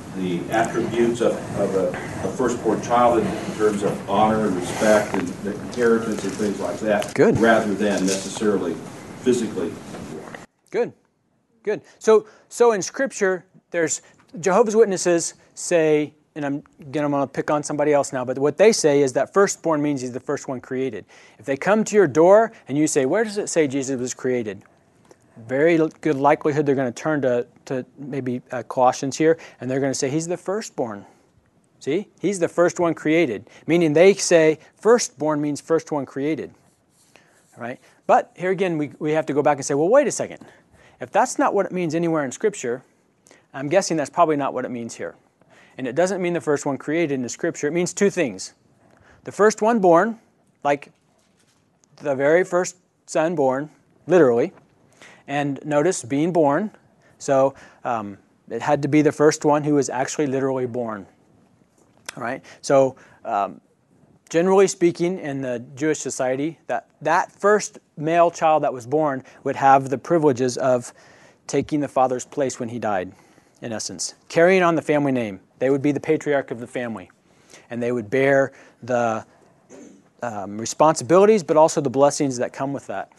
the attributes of a firstborn child in terms of honor and respect and the inheritance and things like that. Good. Rather than necessarily physically. Good. Good. So in Scripture, there's Jehovah's Witnesses say, and I'm going to pick on somebody else now, but what they say is that firstborn means he's the first one created. If they come to your door and you say, where does it say Jesus was created? Very good likelihood they're going to turn to maybe Colossians here, and they're going to say he's the firstborn. See? He's the first one created. Meaning they say firstborn means first one created. All right? But here again, we have to go back and say, well, wait a second. If that's not what it means anywhere in Scripture, I'm guessing that's probably not what it means here. And it doesn't mean the first one created in the Scripture. It means two things. The first one born, like the very first son born, literally. And notice, being born. So it had to be the first one who was actually literally born. All right? So generally speaking, in the Jewish society, that first male child that was born would have the privileges of taking the father's place when he died, in essence. Carrying on the family name. They would be the patriarch of the family. And they would bear the responsibilities, but also the blessings that come with that.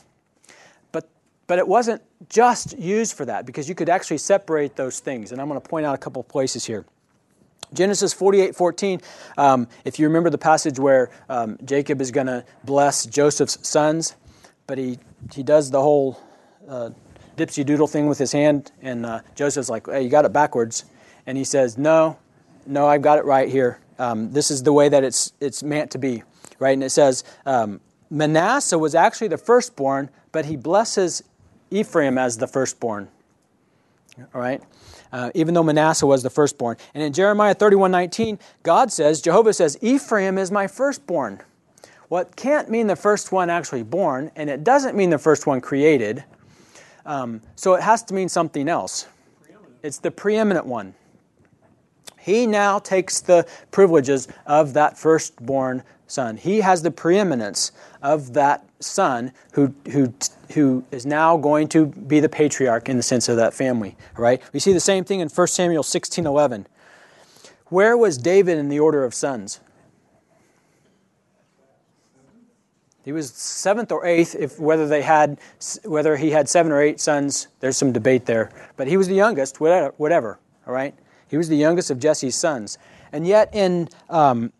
But it wasn't just used for that, because you could actually separate those things. And I'm going to point out a couple places here. Genesis 48:14, if you remember the passage where Jacob is going to bless Joseph's sons, but he does the whole dipsy-doodle thing with his hand, and Joseph's like, hey, you got it backwards. And he says, no, I've got it right here. This is the way that it's meant to be, right? And it says, Manasseh was actually the firstborn, but he blesses Ephraim as the firstborn, all right? Even though Manasseh was the firstborn. And in Jeremiah 31:19, Jehovah says, Ephraim is my firstborn. Well, it can't mean the first one actually born, and it doesn't mean the first one created. So it has to mean something else. It's the preeminent one. He now takes the privileges of that firstborn son. He has the preeminence of that son who is now going to be the patriarch in the sense of that family. Right? We see the same thing in 1 Samuel 16:11. Where was David in the order of sons? He was 7th or 8th. Whether he had 7 or 8 sons, there's some debate there. But he was the youngest, whatever. All right? He was the youngest of Jesse's sons. And yet in Psalm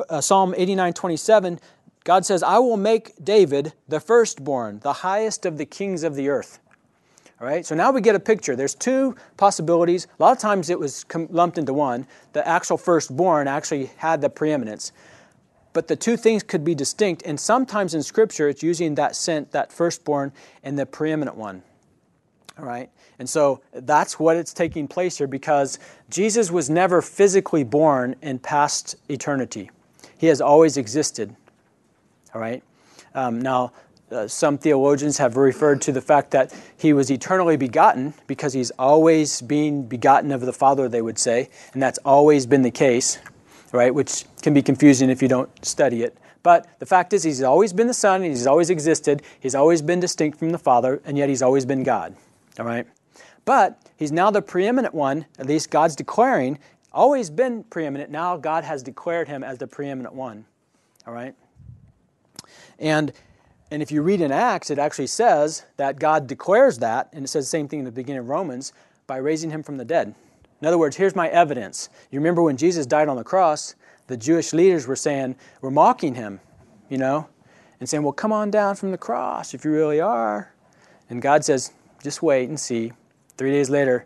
89:27, God says, I will make David the firstborn, the highest of the kings of the earth. All right? So now we get a picture. There's 2 possibilities. A lot of times it was lumped into one. The actual firstborn actually had the preeminence. But the 2 things could be distinct, and sometimes in Scripture it's using that firstborn and the preeminent one. All right? And so that's what it's taking place here, because Jesus was never physically born in past eternity. He has always existed. All right? Now, some theologians have referred to the fact that he was eternally begotten because he's always being begotten of the Father, they would say, and that's always been the case, right? Which can be confusing if you don't study it. But the fact is, he's always been the Son, he's always existed, he's always been distinct from the Father, and yet he's always been God. All right? But he's now the preeminent one, at least God's declaring, always been preeminent. Now God has declared him as the preeminent one. All right? And if you read in Acts, it actually says that God declares that, and it says the same thing in the beginning of Romans, by raising him from the dead. In other words, here's my evidence. You remember when Jesus died on the cross, the Jewish leaders were mocking him, and saying, well, come on down from the cross if you really are. And God says, just wait and see. 3 days later,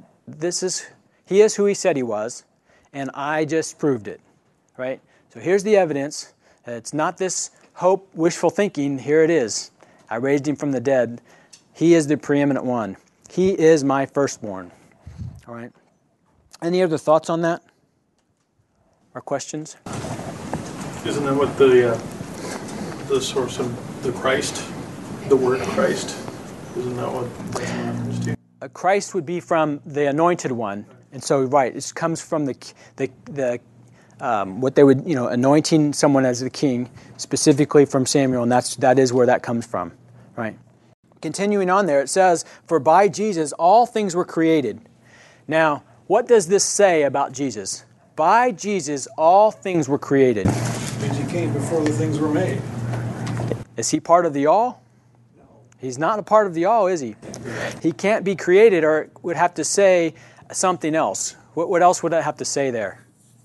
he is who he said he was, and I just proved it, right? So here's the evidence. It's not this hope, wishful thinking. Here it is. I raised him from the dead. He is the preeminent one. He is my firstborn. All right. Any other thoughts on that? Or questions? Isn't that what the source of the Christ, the word Christ? Isn't that what that's reference to? Christ would be from the anointed one, and so it comes from the what they would anointing someone as the king, specifically from Samuel, and that is where that comes from, right? Continuing on there, it says, "For by Jesus all things were created." Now, what does this say about Jesus? By Jesus, all things were created. Means he came before the things were made. Is he part of the all? He's not a part of the all, is he? He can't be created, or it would have to say something else. What else would I have to say there?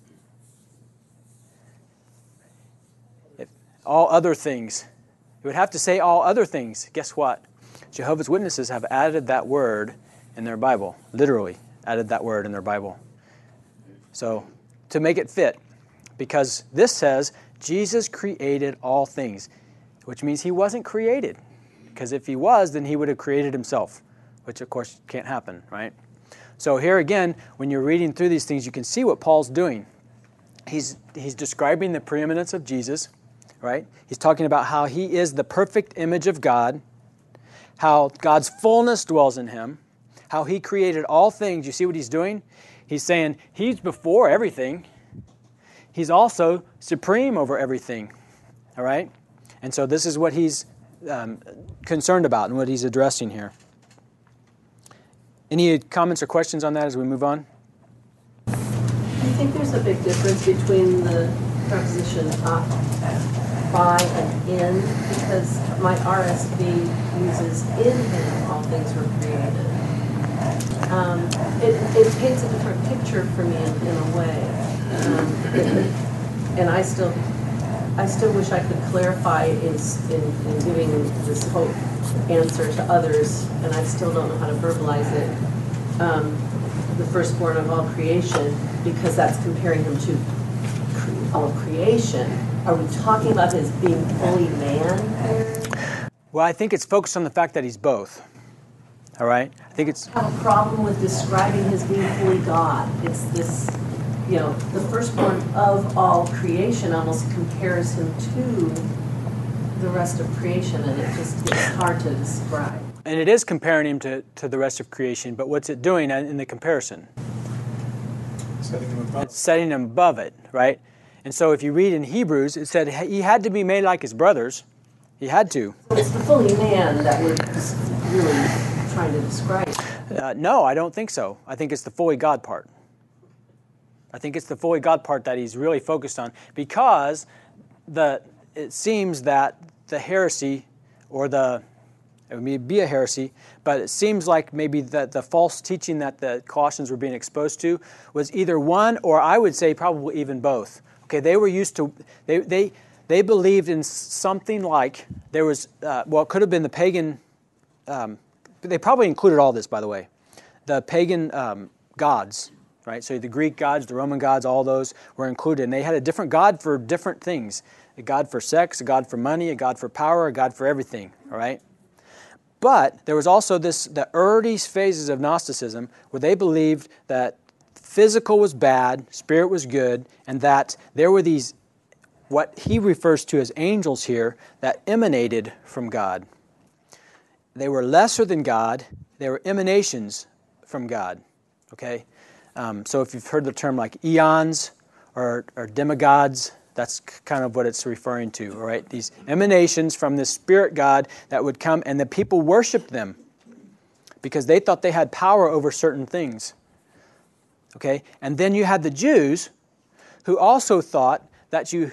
All other things. It would have to say all other things. Guess what? Jehovah's Witnesses have added that word in their Bible. Literally added that word in their Bible. So, to make it fit. Because this says, Jesus created all things. Which means he wasn't created. Because if he was, then he would have created himself. Which, of course, can't happen, right? So here again, when you're reading through these things, you can see what Paul's doing. He's describing the preeminence of Jesus, right? He's talking about how he is the perfect image of God, how God's fullness dwells in him, how he created all things. You see what he's doing? He's saying he's before everything. He's also supreme over everything, all right? And so this is what he's concerned about and what he's addressing here. Any comments or questions on that as we move on? I think there's a big difference between the preposition by and in, because my RSV uses in him all things were created. It paints a different picture for me in a way. And I still wish I could clarify in giving this whole answer to others, and I still don't know how to verbalize it, the firstborn of all creation, because that's comparing him to all creation. Are we talking about his being fully man there? Well, I think it's focused on the fact that he's both. All right? I think it's... I have a problem with describing his being fully God. It's this, the firstborn of all creation almost compares him to the rest of creation, and it's hard to describe. And it is comparing him to the rest of creation, but what's it doing in the comparison? Setting him above. It's setting him above it, right? And so if you read in Hebrews, it said he had to be made like his brothers. He had to. It's the fully man that we're really trying to describe. No, I don't think so. I think it's the fully God part. I think it's the fully God part that he's really focused on, because it seems that the heresy, it may be a heresy, but it seems like maybe the false teaching that the Colossians were being exposed to was either one, or I would say probably even both. Okay, they were used to, they believed in something like, there was, it could have been the pagan, they probably included all this, by the way, the pagan gods, right? So the Greek gods, the Roman gods, all those were included, and they had a different god for different things. A god for sex, a god for money, a god for power, a god for everything, all right? But there was also the early phases of Gnosticism where they believed that physical was bad, spirit was good, and that there were these, what he refers to as angels here, that emanated from God. They were lesser than God. They were emanations from God, okay? So if you've heard the term like eons or demigods, that's kind of what it's referring to, all right? These emanations from this spirit God that would come, and the people worshipped them because they thought they had power over certain things, okay? And then you had the Jews who also thought that you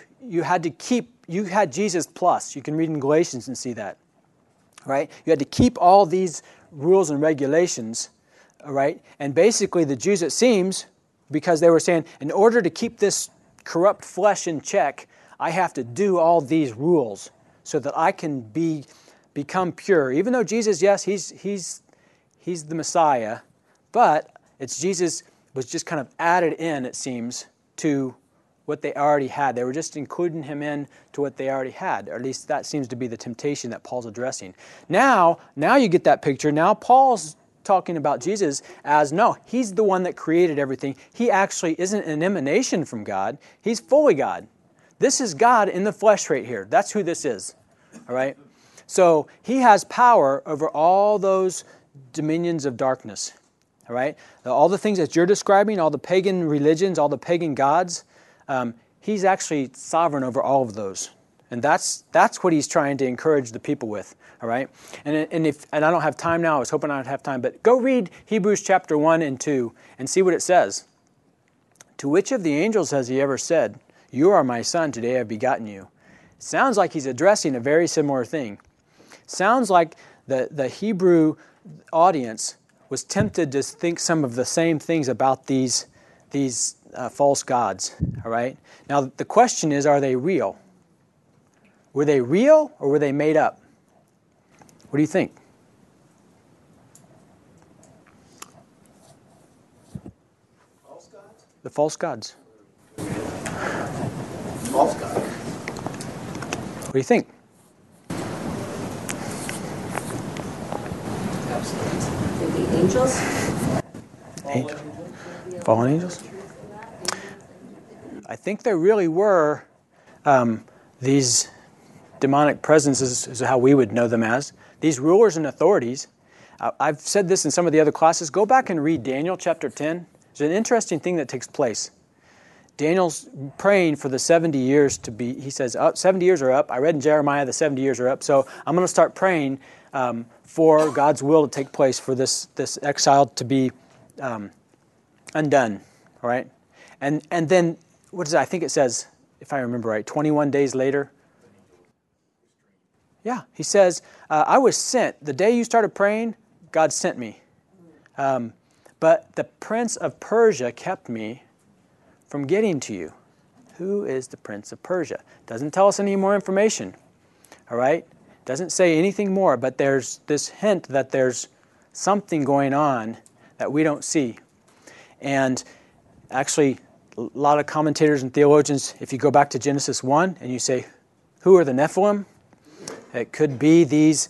had Jesus plus. You can read in Galatians and see that, right? You had to keep all these rules and regulations, all right? And basically the Jews, it seems, because they were saying, in order to keep this corrupt flesh in check, I have to do all these rules so that I can become pure. Even though Jesus, yes, he's the Messiah, but it's Jesus was just kind of added in, it seems, to what they already had. They were just including him in to what they already had, or at least that seems to be the temptation that Paul's addressing. Now you get that picture. Now Paul's talking about Jesus as, no, he's the one that created everything. He actually isn't an emanation from God. He's fully God. This is God in the flesh right here. That's who this is. All right? So he has power over all those dominions of darkness. All right? All the things that you're describing, all the pagan religions, all the pagan gods, he's actually sovereign over all of those. And that's what he's trying to encourage the people with, all right? And I don't have time now. I was hoping I'd have time, but go read Hebrews chapter 1 and 2 and see what it says. To which of the angels has he ever said, "You are my son, today I have begotten you"? Sounds like he's addressing a very similar thing. Sounds like the Hebrew audience was tempted to think some of the same things about these false gods, all right? Now, the question is, are they real? Were they real or were they made up? What do you think? False gods? The false gods. False gods. What do you think? The angels? Fallen angels? I think there really were these demonic presences, is how we would know them as. These rulers and authorities. I've said this in some of the other classes. Go back and read Daniel chapter 10. There's an interesting thing that takes place. Daniel's praying for the 70 years to be, he says, 70 years are up. I read in Jeremiah the 70 years are up. So I'm going to start praying for God's will to take place, for this exile to be undone. All right? And then, what is it? I think it says, if I remember right, 21 days later. Yeah, he says, I was sent. The day you started praying, God sent me. But the prince of Persia kept me from getting to you. Who is the prince of Persia? Doesn't tell us any more information. All right? Doesn't say anything more, but there's this hint that there's something going on that we don't see. And actually, a lot of commentators and theologians, if you go back to Genesis 1 and you say, who are the Nephilim? It could be these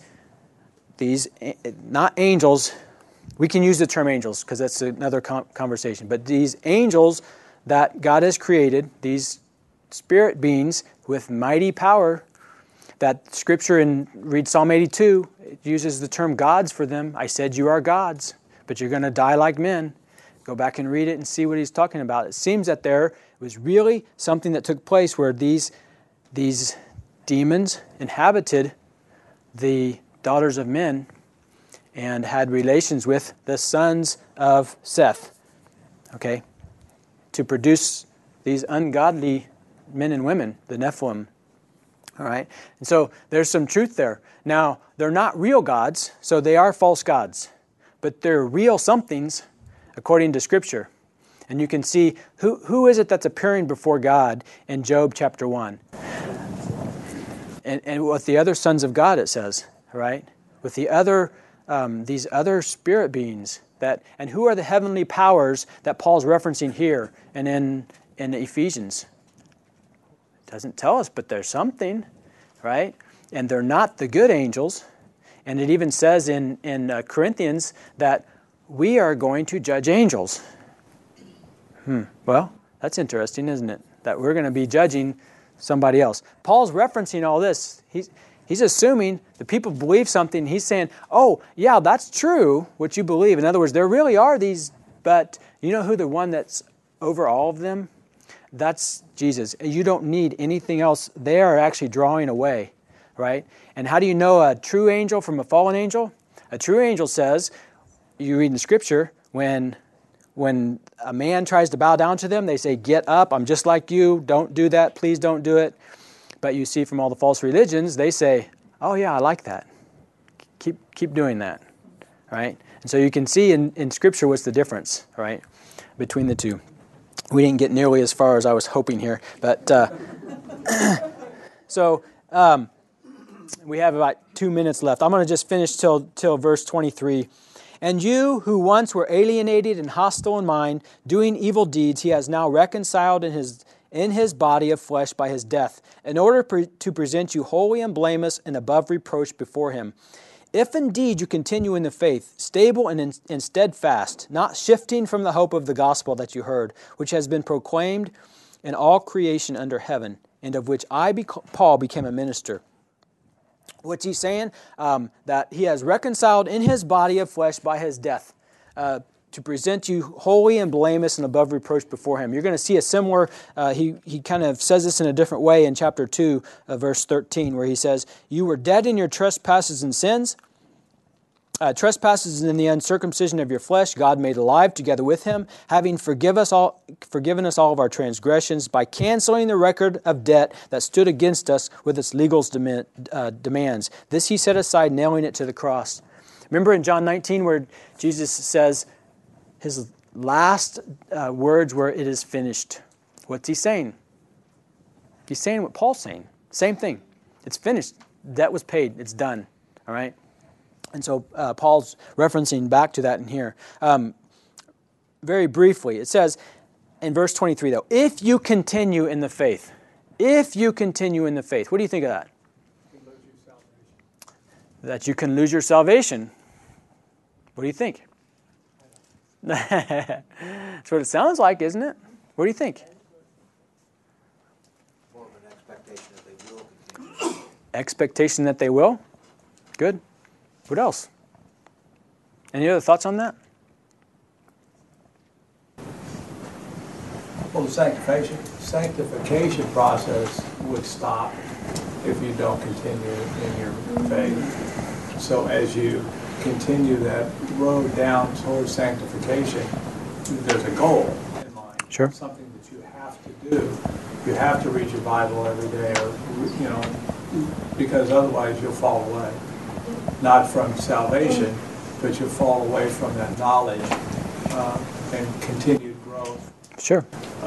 not angels. We can use the term angels because that's another conversation. But these angels that God has created, these spirit beings with mighty power, that Scripture read Psalm 82, it uses the term gods for them. I said you are gods, but you're going to die like men. Go back and read it and see what he's talking about. It seems that there was really something that took place where these demons inhabited the daughters of men and had relations with the sons of Seth, okay, to produce these ungodly men and women, the Nephilim, all right? And so there's some truth there. Now, they're not real gods, so they are false gods, but they're real somethings according to Scripture. And you can see who is it that's appearing before God in Job chapter 1. And with the other sons of God, it says, right? With the other, these other spirit beings. And who are the heavenly powers that Paul's referencing here and in Ephesians? It doesn't tell us, but there's something, right? And they're not the good angels. And it even says in Corinthians that we are going to judge angels. Well, that's interesting, isn't it? That we're going to be judging somebody else. Paul's referencing all this. He's assuming the people believe something. He's saying, oh, yeah, that's true, what you believe. In other words, there really are these, but you know who the one that's over all of them? That's Jesus. You don't need anything else. They are actually drawing away, right? And how do you know a true angel from a fallen angel? A true angel says, you read in Scripture, when a man tries to bow down to them, they say, get up, I'm just like you, don't do that, please don't do it. But you see from all the false religions, they say, oh yeah, I like that. Keep doing that, right? And so you can see in Scripture what's the difference, right, between the two. We didn't get nearly as far as I was hoping here, but so we have about 2 minutes left. I'm going to just finish till verse 23. And you who once were alienated and hostile in mind, doing evil deeds, he has now reconciled in his body of flesh by his death, in order to present you holy and blameless and above reproach before him. If indeed you continue in the faith, stable and steadfast, not shifting from the hope of the gospel that you heard, which has been proclaimed in all creation under heaven, and of which I, Paul, became a minister. What's he saying? That he has reconciled in his body of flesh by his death. to present you holy and blameless and above reproach before Him. You're going to see a similar, he kind of says this in a different way in chapter 2, verse 13, where he says, you were dead in your trespasses and sins. Trespasses in the uncircumcision of your flesh, God made alive together with Him, having forgiven us all of our transgressions by canceling the record of debt that stood against us with its legal demands. This He set aside, nailing it to the cross. Remember in John 19 where Jesus says His last words were, it is finished. What's He saying? He's saying what Paul's saying. Same thing. It's finished. Debt was paid. It's done. All right? And so Paul's referencing back to that in here. Very briefly, it says in verse 23, though, if you continue in the faith. If you continue in the faith. What do you think of that? That you can lose your salvation. What do you think? That's what it sounds like, isn't it? What do you think? More of an expectation that they will continue. Expectation that they will? Good. What else? Any other thoughts on that? Well, the sanctification process would stop if you don't continue in your faith. So as you continue that road down towards sanctification, there's a goal in mind. Sure. Something that you have to do. You have to read your Bible every day, or because otherwise you'll fall away. Not from salvation, but you'll fall away from that knowledge and continued growth. Sure.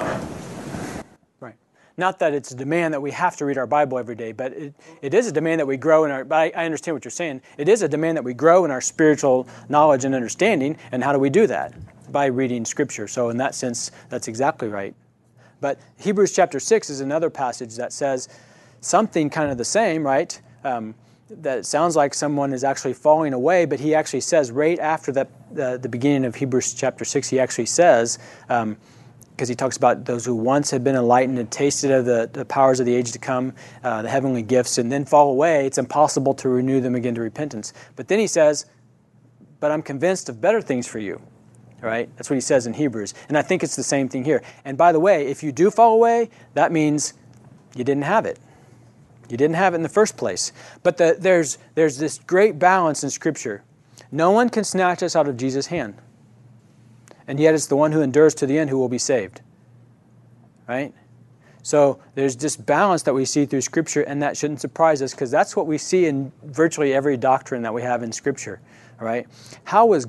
Right. Not that it's a demand that we have to read our Bible every day, but it is a demand that we grow in our, but I understand what you're saying. It is a demand that we grow in our spiritual knowledge and understanding, and how do we do that? By reading Scripture. So in that sense, that's exactly right. But Hebrews chapter 6 is another passage that says something kind of the same, right? That it sounds like someone is actually falling away, but he actually says right after that, the beginning of Hebrews chapter 6, he actually says, because he talks about those who once had been enlightened and tasted of the powers of the age to come, the heavenly gifts, and then fall away, it's impossible to renew them again to repentance. But then he says, but I'm convinced of better things for you. All right? That's what he says in Hebrews. And I think it's the same thing here. And by the way, if you do fall away, that means you didn't have it. You didn't have it in the first place. But there's this great balance in Scripture. No one can snatch us out of Jesus' hand. And yet it's the one who endures to the end who will be saved. Right? So there's this balance that we see through Scripture, and that shouldn't surprise us, because that's what we see in virtually every doctrine that we have in Scripture. All right? How was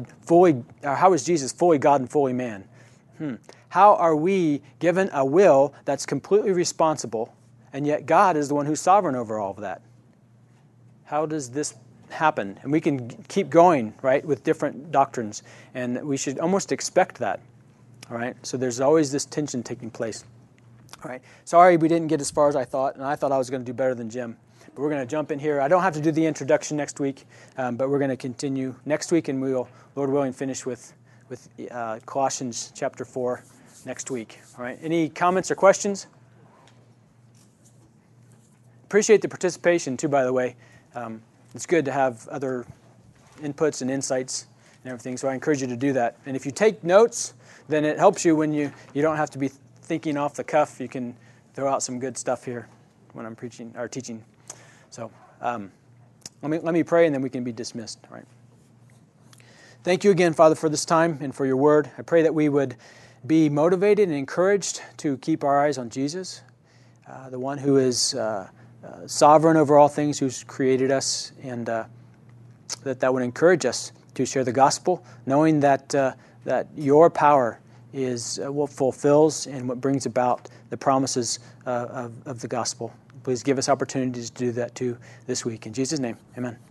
Jesus fully God and fully man? How are we given a will that's completely responsible, and yet God is the one who's sovereign over all of that? How does this happen? And we can keep going, right, with different doctrines, and we should almost expect that. All right? So there's always this tension taking place. All right. Sorry we didn't get as far as I thought, and I thought I was going to do better than Jim. But we're going to jump in here. I don't have to do the introduction next week, but we're going to continue next week, and we'll, Lord willing, finish with Colossians chapter 4 next week. All right. Any comments or questions? Appreciate the participation, too, by the way. It's good to have other inputs and insights and everything, so I encourage you to do that. And if you take notes, then it helps you when you don't have to be thinking off the cuff. You can throw out some good stuff here when I'm preaching or teaching. So let me pray, and then we can be dismissed. All right. Thank you again, Father, for this time and for your word. I pray that we would be motivated and encouraged to keep our eyes on Jesus, the one who is sovereign over all things, who's created us, and that would encourage us to share the gospel, knowing that your power is what fulfills and what brings about the promises of the gospel. Please give us opportunities to do that too this week. In Jesus' name, amen.